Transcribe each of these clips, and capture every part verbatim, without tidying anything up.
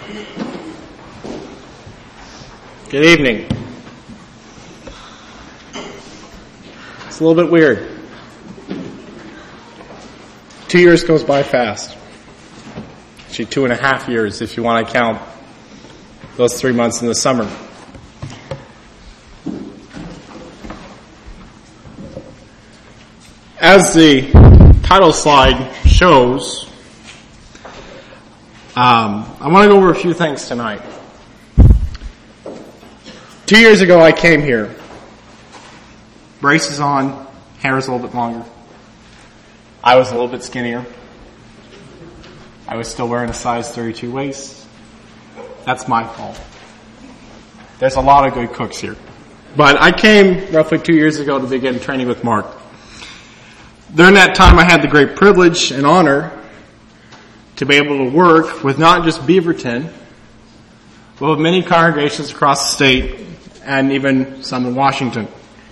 Good evening. It's a little bit weird. Two years goes by fast. Actually, two and a half years if you want to count those three months in the summer. As the title slide shows, um, I want to go over a few things tonight. Two years ago I came here. Braces on, hair is a little bit longer. I was a little bit skinnier. I was still wearing a size thirty-two waist. That's my fault. There's a lot of good cooks here. But I came roughly two years ago to begin training with Mark. During that time I had the great privilege and honor to be able to work with not just Beaverton, but with many congregations across the state and even some in Washington.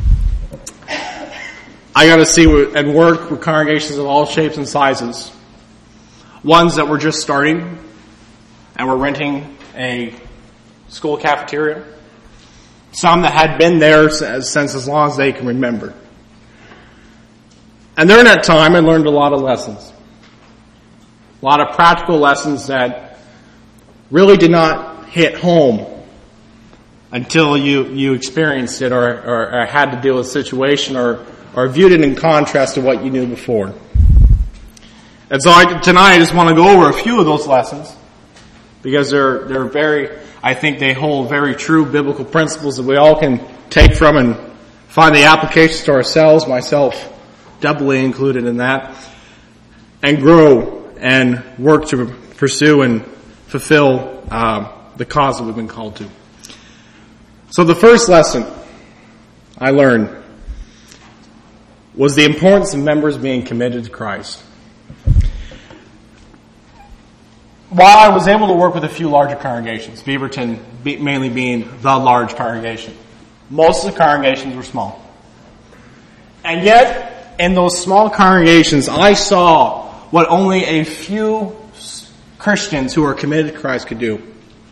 I got to see and work with congregations of all shapes and sizes. Ones that were just starting and were renting a school cafeteria. Some that had been there since as long as they can remember. And during that time, I learned a lot of lessons. A lot of practical lessons that really did not hit home until you, you experienced it or, or, or had to deal with a situation or, or viewed it in contrast to what you knew before. And so I, tonight I just want to go over a few of those lessons because they're, they're very, I think they hold very true biblical principles that we all can take from and find the applications to ourselves, myself doubly included in that, and grow and work to pursue and fulfill uh, the cause that we've been called to. So the first lesson I learned was the importance of members being committed to Christ. While I was able to work with a few larger congregations, Beaverton mainly being the large congregation, most of the congregations were small. And yet, in those small congregations, I saw what only a few Christians who are committed to Christ could do.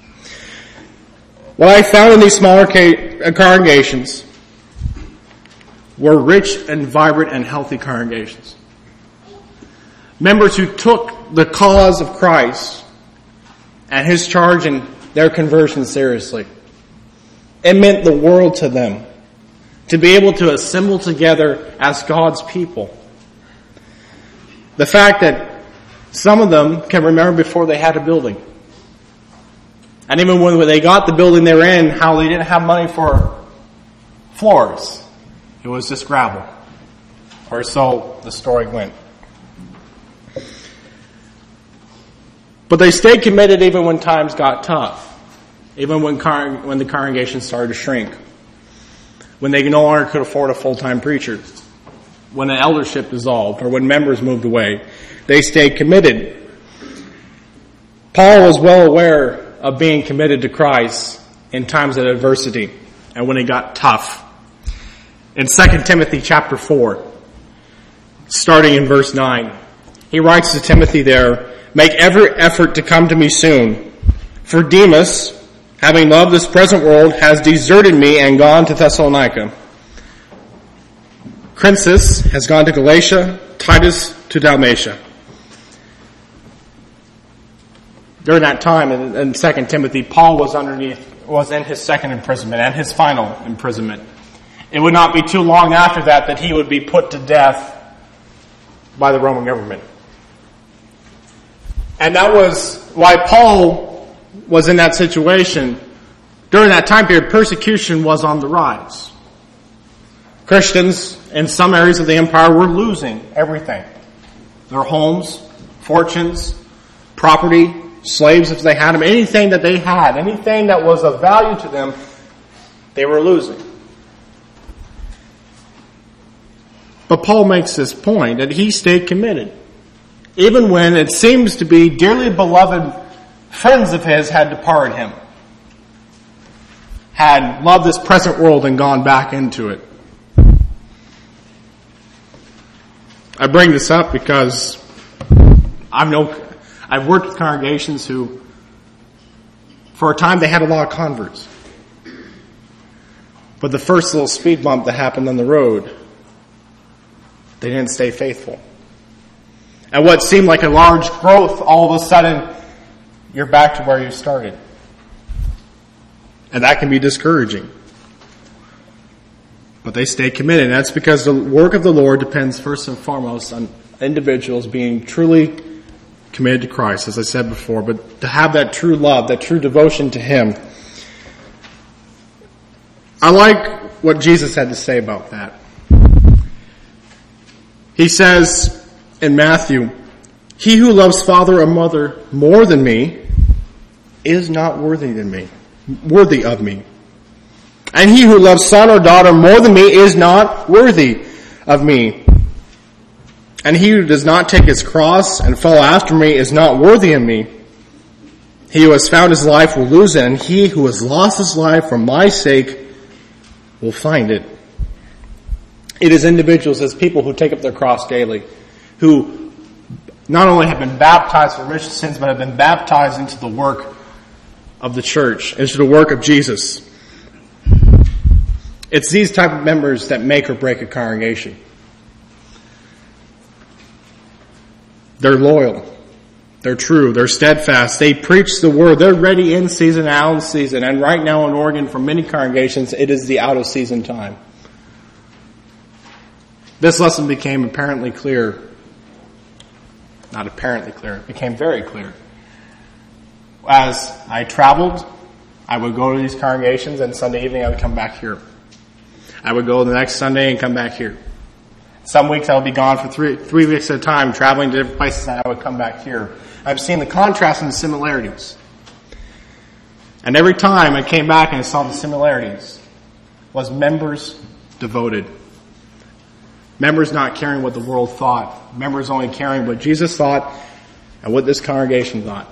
What I found in these smaller congregations were rich and vibrant and healthy congregations. Members who took the cause of Christ and His charge and their conversion seriously. It meant the world to them to be able to assemble together as God's people. The fact that some of them can remember before they had a building. And even when they got the building they were in, how they didn't have money for floors. It was just gravel. Or so the story went. But they stayed committed even when times got tough. Even when con- when the congregation started to shrink. When they no longer could afford a full-time preacher. When an eldership dissolved or when members moved away. They stayed committed. Paul was well aware of being committed to Christ in times of adversity and when it got tough. In Second Timothy chapter four, starting in verse nine, he writes to Timothy there, "Make every effort to come to me soon, for Demas, having loved this present world, has deserted me and gone to Thessalonica. Crescens has gone to Galatia, Titus to Dalmatia." During that time in, in Second Timothy, Paul was underneath, was in his second imprisonment and his final imprisonment. It would not be too long after that that he would be put to death by the Roman government. And that was why Paul was in that situation. During that time period, persecution was on the rise. Christians in some areas of the empire were losing everything. Their homes, fortunes, property, slaves if they had them, anything that they had, anything that was of value to them, they were losing. But Paul makes this point that he stayed committed. Even when it seems to be dearly beloved friends of his had departed him. Had loved this present world and gone back into it. I bring this up because I've no, I've worked with congregations who For a time, they had a lot of converts. But the first little speed bump that happened on the road, they didn't stay faithful. And what seemed like a large growth, all of a sudden, you're back to where you started. And that can be discouraging. But they stay committed. And that's because the work of the Lord depends first and foremost on individuals being truly committed to Christ, as I said before. But to have that true love, that true devotion to Him. I like what Jesus had to say about that. He says in Matthew, "He who loves father or mother more than me is not worthy than me, worthy of me. And he who loves son or daughter more than me is not worthy of me. And he who does not take his cross and follow after me is not worthy of me. He who has found his life will lose it, and he who has lost his life for my sake will find it." It is individuals as people who take up their cross daily, who not only have been baptized for remission of sins, but have been baptized into the work of the church, into the work of Jesus. It's these type of members that make or break a congregation. They're loyal. They're true. They're steadfast. They preach the word. They're ready in season, out of season. And right now in Oregon, for many congregations, it is the out of season time. This lesson became apparently clear. Not apparently clear. It became very clear. As I traveled, I would go to these congregations, and Sunday evening I would come back here. I would go the next Sunday and come back here. Some weeks I would be gone for three, three weeks at a time, traveling to different places, and I would come back here. I've seen the contrast and the similarities. And every time I came back and I saw the similarities was members devoted. Members not caring what the world thought. Members only caring what Jesus thought and what this congregation thought.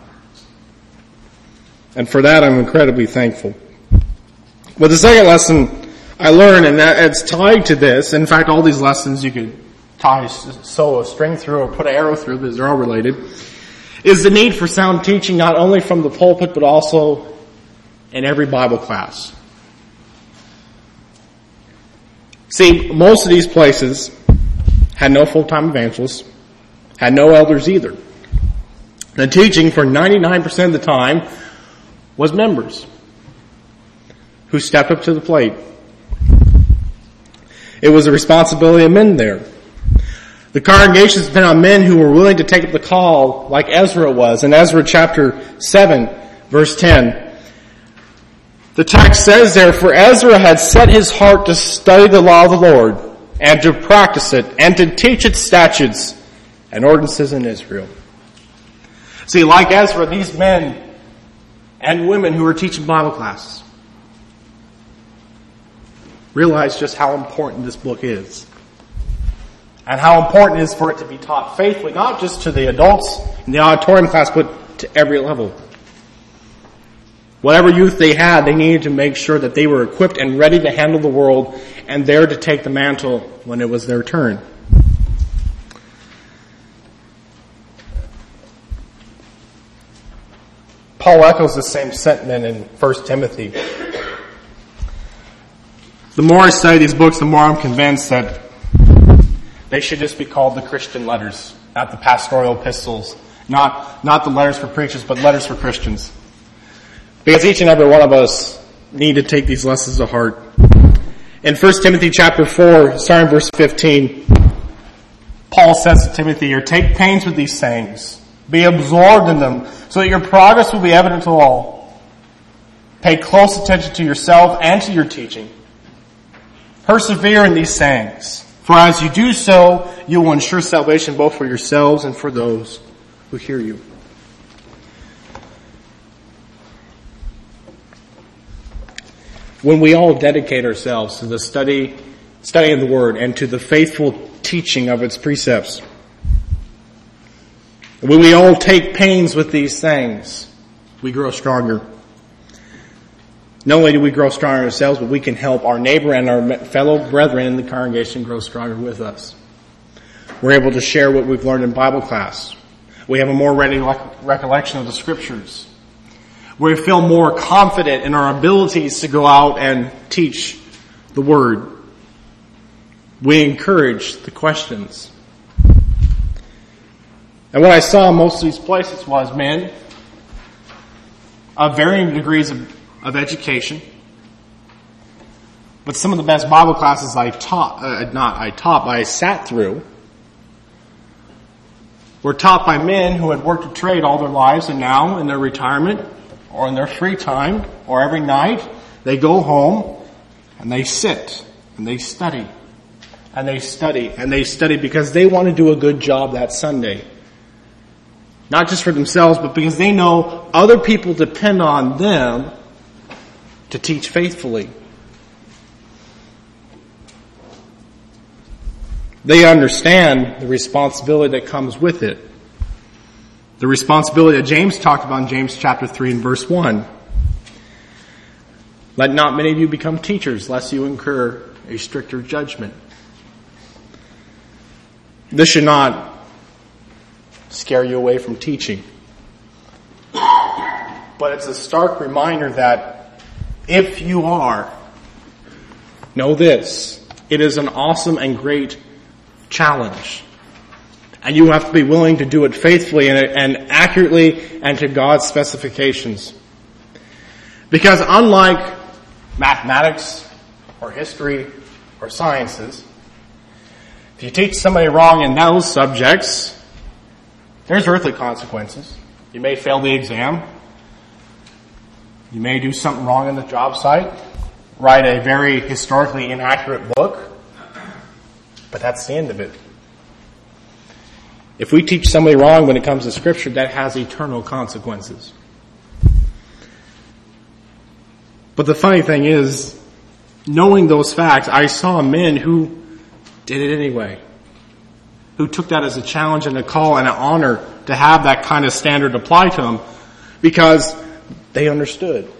And for that I'm incredibly thankful. But the second lesson I learned, and that it's tied to this, in fact all these lessons you could tie, sew a string through or put an arrow through because they're all related, is the need for sound teaching not only from the pulpit but also in every Bible class. See, most of these places had no full-time evangelists, had no elders either. The teaching for ninety-nine percent of the time was members who stepped up to the plate. It was the responsibility of men there. The congregations depend on men who were willing to take up the call like Ezra was. In Ezra chapter seven, verse ten, the text says there, "For Ezra had set his heart to study the law of the Lord, and to practice it, and to teach its statutes and ordinances in Israel." See, like Ezra, these men and women who were teaching Bible classes realized just how important this book is. And how important it is for it to be taught faithfully, not just to the adults in the auditorium class, but to every level. Whatever youth they had, they needed to make sure that they were equipped and ready to handle the world and there to take the mantle when it was their turn. Paul echoes the same sentiment in First Timothy. The more I study these books, the more I'm convinced that they should just be called the Christian letters, not the pastoral epistles, not, not the letters for preachers, but letters for Christians. Because each and every one of us need to take these lessons to heart. In First Timothy chapter four, starting verse fifteen, Paul says to Timothy here, "Take pains with these things. Be absorbed in them, so that your progress will be evident to all. Pay close attention to yourself and to your teaching. Persevere in these things. For as you do so, you will ensure salvation both for yourselves and for those who hear you." When we all dedicate ourselves to the study, study of the Word and to the faithful teaching of its precepts, when we all take pains with these things, we grow stronger. Not only do we grow stronger ourselves, but we can help our neighbor and our fellow brethren in the congregation grow stronger with us. We're able to share what we've learned in Bible class. We have a more ready recollection of the Scriptures. We feel more confident in our abilities to go out and teach the Word. We encourage the questions. And what I saw in most of these places was men of varying degrees of, of education. But some of the best Bible classes I taught, uh, not I taught, but I sat through, were taught by men who had worked a trade all their lives, and now in their retirement or in their free time or every night, they go home and they sit and they study and they study and they study because they want to do a good job that Sunday. Not just for themselves, but because they know other people depend on them to teach faithfully. They understand the responsibility that comes with it. The responsibility that James talked about in James chapter three and verse one. Let not many of you become teachers, lest you incur a stricter judgment. This should not scare you away from teaching. But it's a stark reminder that if you are, know this, it is an awesome and great challenge. And you have to be willing to do it faithfully and, and accurately and to God's specifications. Because unlike mathematics or history or sciences, if you teach somebody wrong in those subjects, there's earthly consequences. You may fail the exam. You may do something wrong on the job site. Write a very historically inaccurate book. But that's the end of it. If we teach somebody wrong when it comes to Scripture, that has eternal consequences. But the funny thing is, knowing those facts, I saw men who did it anyway. Who took that as a challenge and a call and an honor to have that kind of standard applied to them because they understood.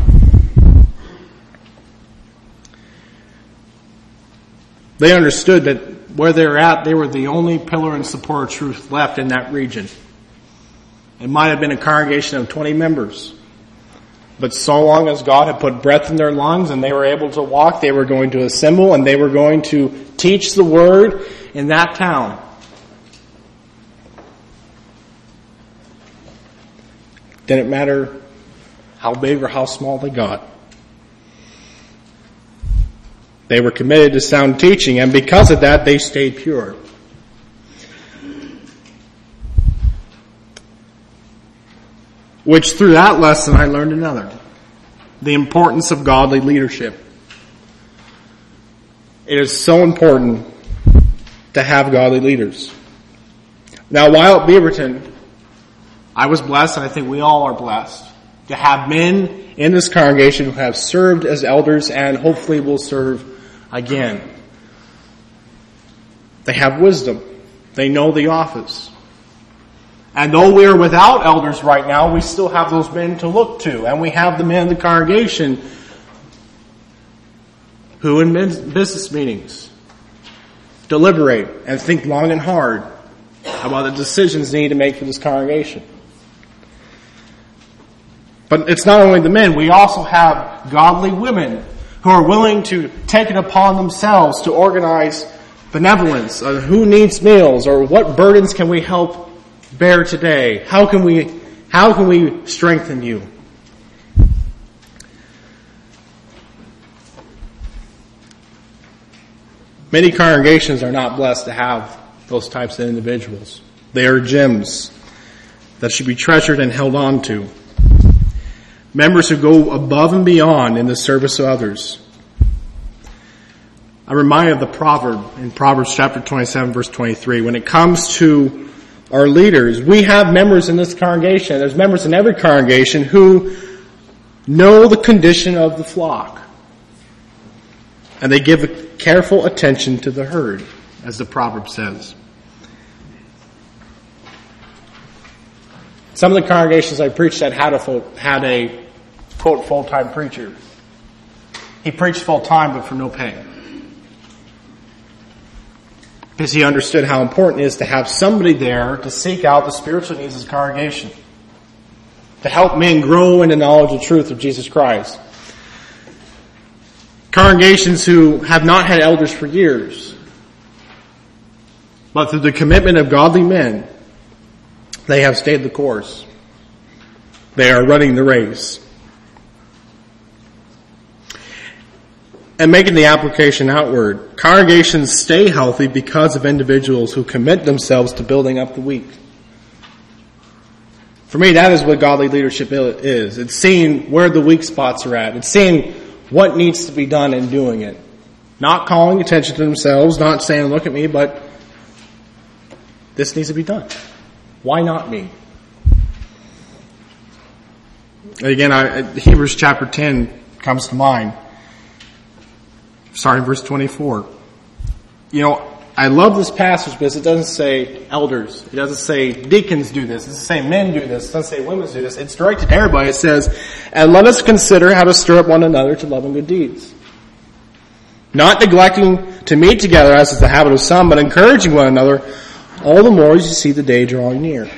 They understood that where they were at, they were the only pillar and support of truth left in that region. It might have been a congregation of twenty members. But so long as God had put breath in their lungs and they were able to walk, they were going to assemble and they were going to teach the Word in that town. Didn't matter how big or how small they got. They were committed to sound teaching, and because of that, they stayed pure. Which through that lesson I learned another. The importance of godly leadership. It is so important to have godly leaders. Now while at Beaverton, I was blessed, and I think we all are blessed, to have men in this congregation who have served as elders and hopefully will serve again. They have wisdom. They know the office. And though we are without elders right now, we still have those men to look to. And we have the men in the congregation who in business meetings deliberate and think long and hard about the decisions they need to make for this congregation. But it's not only the men. We also have godly women who are willing to take it upon themselves to organize benevolence, or who needs meals, or what burdens can we help bear today? How can we, how can we strengthen you? Many congregations are not blessed to have those types of individuals. They are gems that should be treasured and held on to. Members who go above and beyond in the service of others. I'm reminded of the proverb in Proverbs chapter twenty-seven, verse twenty-three. When it comes to our leaders, we have members in this congregation. There's members in every congregation who know the condition of the flock. And they give careful attention to the herd, as the proverb says. Some of the congregations I preached at had a, full, had a quote, full-time preacher. He preached full-time, but for no pay. Because he understood how important it is to have somebody there to seek out the spiritual needs of his congregation. to help men grow in the knowledge and truth of Jesus Christ. Congregations who have not had elders for years, but through the commitment of godly men, they have stayed the course. They are running the race. And making the application outward, congregations stay healthy because of individuals who commit themselves to building up the weak. For me, that is what godly leadership is. It's seeing where the weak spots are at. It's seeing what needs to be done and doing it. Not calling attention to themselves, not saying, look at me, but this needs to be done. Why not me? Again, I, Hebrews chapter ten comes to mind. Starting verse twenty-four. You know, I love this passage because it doesn't say elders. It doesn't say deacons do this. It doesn't say men do this. It doesn't say women do this. It's directed to everybody. It says, and let us consider how to stir up one another to love and good deeds. Not neglecting to meet together as is the habit of some, but encouraging one another all the more as you see the day drawing near.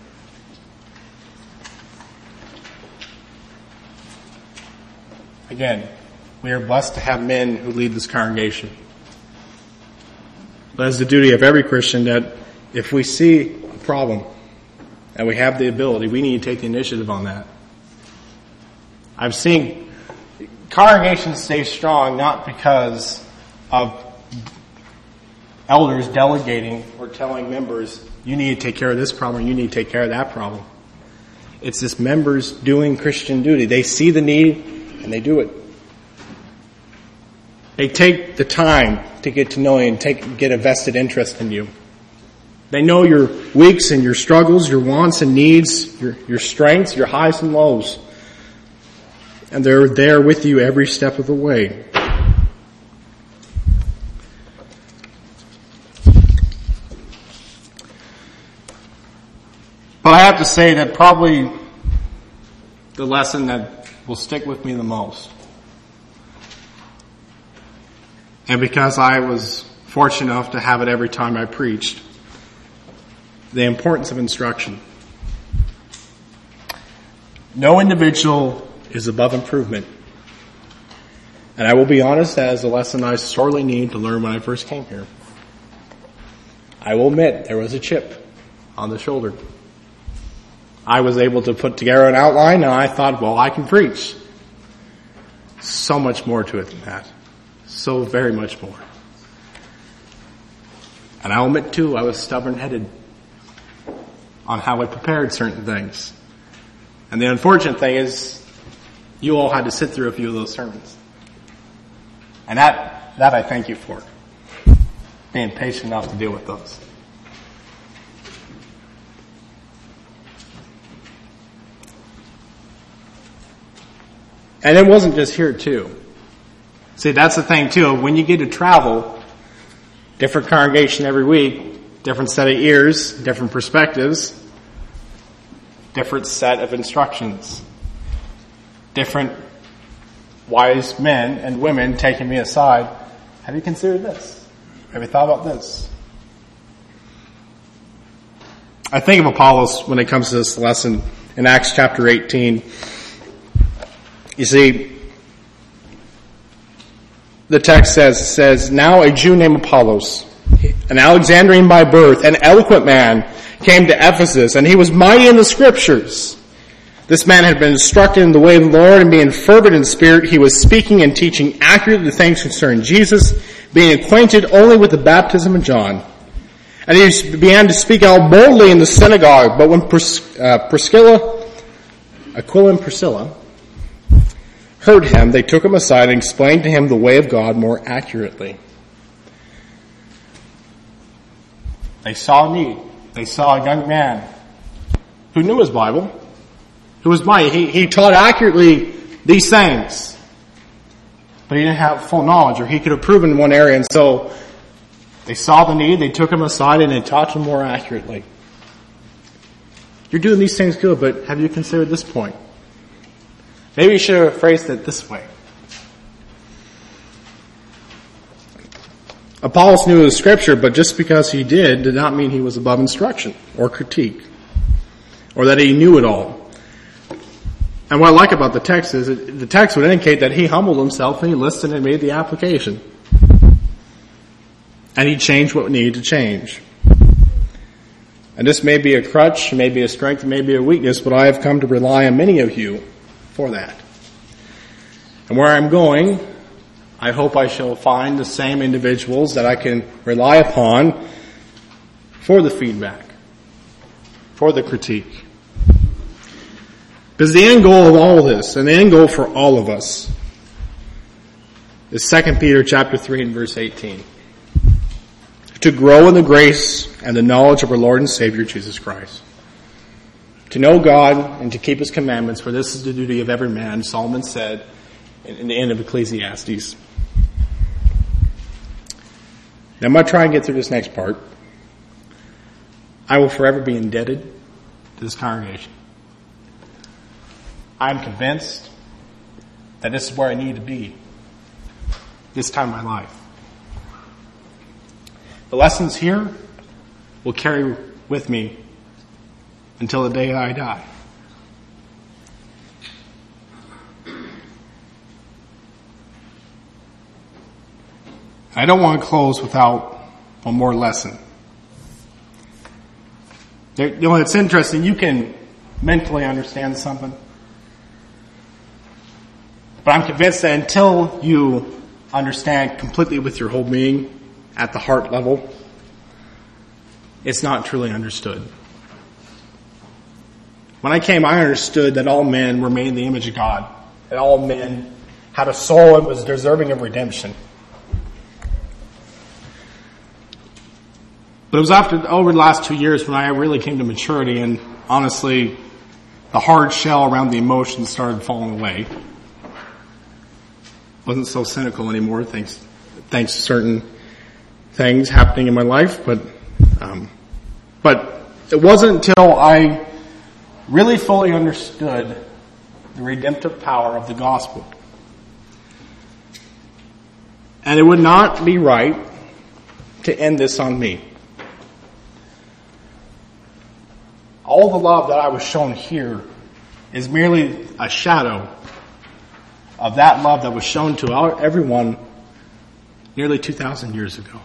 Again, we are blessed to have men who lead this congregation. But it's the duty of every Christian that if we see a problem and we have the ability, we need to take the initiative on that. I've seen congregations stay strong not because of elders delegating or telling members, you need to take care of this problem, or you need to take care of that problem. It's just members doing Christian duty. They see the need and they do it. They take the time to get to know you and take, get a vested interest in you. They know your weaks and your struggles, your wants and needs, your, your strengths, your highs and lows. And they're there with you every step of the way. But I have to say that probably the lesson that will stick with me the most, and because I was fortunate enough to have it every time I preached, the importance of instruction. No individual is above improvement. And I will be honest, that is a lesson I sorely needed to learn when I first came here. I will admit, there was a chip on the shoulder. I was able to put together an outline and I thought, well, I can preach. So much more to it than that. So very much more. And I'll admit too, I was stubborn-headed on how I prepared certain things. And the unfortunate thing is, you all had to sit through a few of those sermons. And that, that I thank you for. Being patient enough to deal with those. And it wasn't just here too. See, that's the thing too. When you get to travel, different congregation every week, different set of ears, different perspectives, different set of instructions, different wise men and women taking me aside. Have you considered this? Have you thought about this? I think of Apollos when it comes to this lesson in Acts chapter eighteen. You see, the text says, says, now a Jew named Apollos, an Alexandrian by birth, an eloquent man, came to Ephesus, and he was mighty in the scriptures. This man had been instructed in the way of the Lord, and being fervent in spirit, he was speaking and teaching accurately the things concerning Jesus, being acquainted only with the baptism of John. And he began to speak out boldly in the synagogue. But when Pris- uh, Priscilla, Aquila and Priscilla heard him, they took him aside and explained to him the way of God more accurately. They saw a need. They saw a young man who knew his Bible, who was mighty. He, he taught accurately these things, but he didn't have full knowledge, or he could have proven in one area. And so they saw the need, they took him aside, and they taught him more accurately. You're doing these things good, but have you considered this point? Maybe you should have phrased it this way. Apollos knew the scripture, but just because he did, did not mean he was above instruction or critique, or that he knew it all. And what I like about the text is it, the text would indicate that he humbled himself and he listened and made the application. And he changed what needed to change. And this may be a crutch, may be a strength, may be a weakness, but I have come to rely on many of you for that. And where I'm going, I hope I shall find the same individuals that I can rely upon for the feedback, for the critique. Because the end goal of all of this, and the end goal for all of us, is Second Peter chapter three and verse eighteen. To grow in the grace and the knowledge of our Lord and Savior Jesus Christ. To know God and to keep His commandments, for this is the duty of every man, Solomon said in the end of Ecclesiastes. Now I'm going to try and get through this next part. I will forever be indebted to this congregation. I'm convinced that this is where I need to be this time in my life. The lessons here will carry with me until the day I die. I don't want to close without one more lesson. There, you know, it's interesting. You can mentally understand something. But I'm convinced that until you understand completely with your whole being, at the heart level, it's not truly understood. When I came, I understood that all men were made in the image of God. That all men had a soul and was deserving of redemption. But it was after, over the last two years when I really came to maturity, and honestly, the hard shell around the emotions started falling away. Wasn't so cynical anymore, thanks, thanks to certain things happening in my life, but um, but it wasn't until I really fully understood the redemptive power of the gospel. And it would not be right to end this on me. All the love that I was shown here is merely a shadow of that love that was shown to our, everyone nearly two thousand years ago.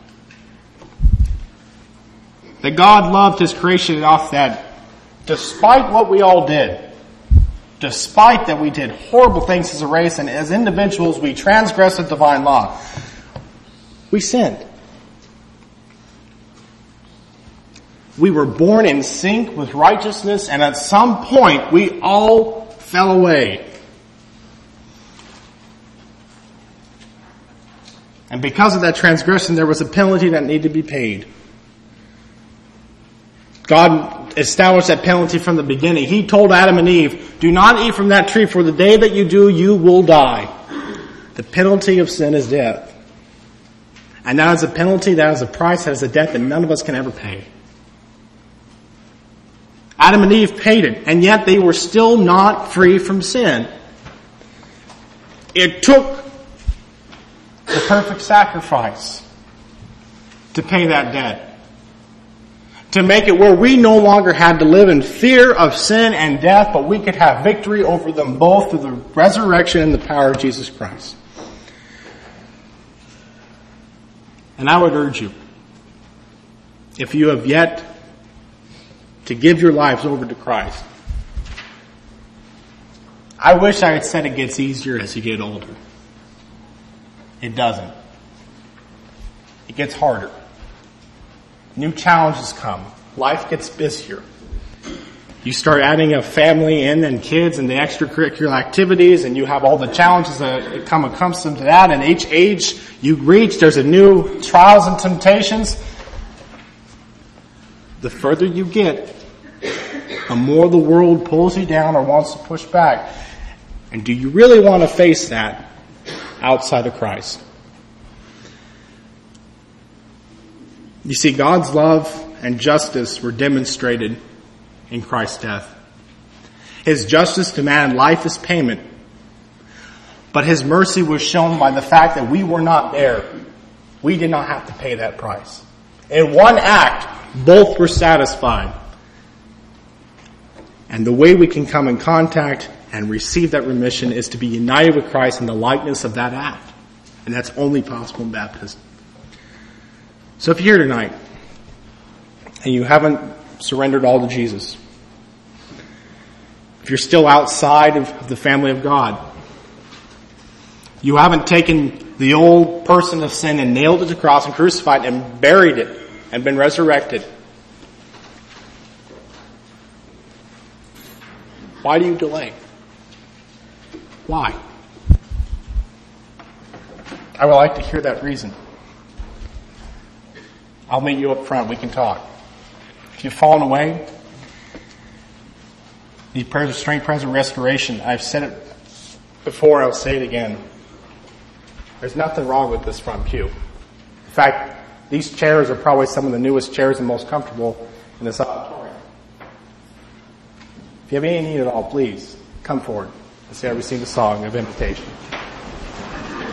That God loved His creation enough that despite what we all did, despite that we did horrible things as a race and as individuals we transgressed the divine law, we sinned. We were born in sync with righteousness, and at some point we all fell away. And because of that transgression, there was a penalty that needed to be paid. God established that penalty from the beginning. He told Adam and Eve, do not eat from that tree, for the day that you do, you will die. The penalty of sin is death. And that is a penalty, that is a price, that is a debt that none of us can ever pay. Adam and Eve paid it, and yet they were still not free from sin. It took the perfect sacrifice to pay that debt. To make it where we no longer had to live in fear of sin and death, but we could have victory over them both through the resurrection and the power of Jesus Christ. And I would urge you, if you have yet to give your lives over to Christ, I wish I had said it gets easier as you get older. It doesn't. It gets harder. New challenges come. Life gets busier. You start adding a family in and kids and the extracurricular activities, and you have all the challenges that come accustomed to that. And each age you reach, there's a new trials and temptations. The further you get, the more the world pulls you down or wants to push back. And do you really want to face that outside of Christ? You see, God's love and justice were demonstrated in Christ's death. His justice demanded life as payment, but His mercy was shown by the fact that we were not there. We did not have to pay that price. In one act, both were satisfied. And the way we can come in contact and receive that remission is to be united with Christ in the likeness of that act. And that's only possible in baptism. So if you're here tonight and you haven't surrendered all to Jesus, if you're still outside of the family of God, you haven't taken the old person of sin and nailed it to the cross and crucified and buried it and been resurrected, why do you delay? Why? I would like to hear that reason. I'll meet you up front. We can talk. If you've fallen away, need prayers of strength, prayers of restoration. I've said it before. I'll say it again. There's nothing wrong with this front pew. In fact, these chairs are probably some of the newest chairs and most comfortable in this auditorium. If you have any need at all, please come forward and say I received a song of invitation.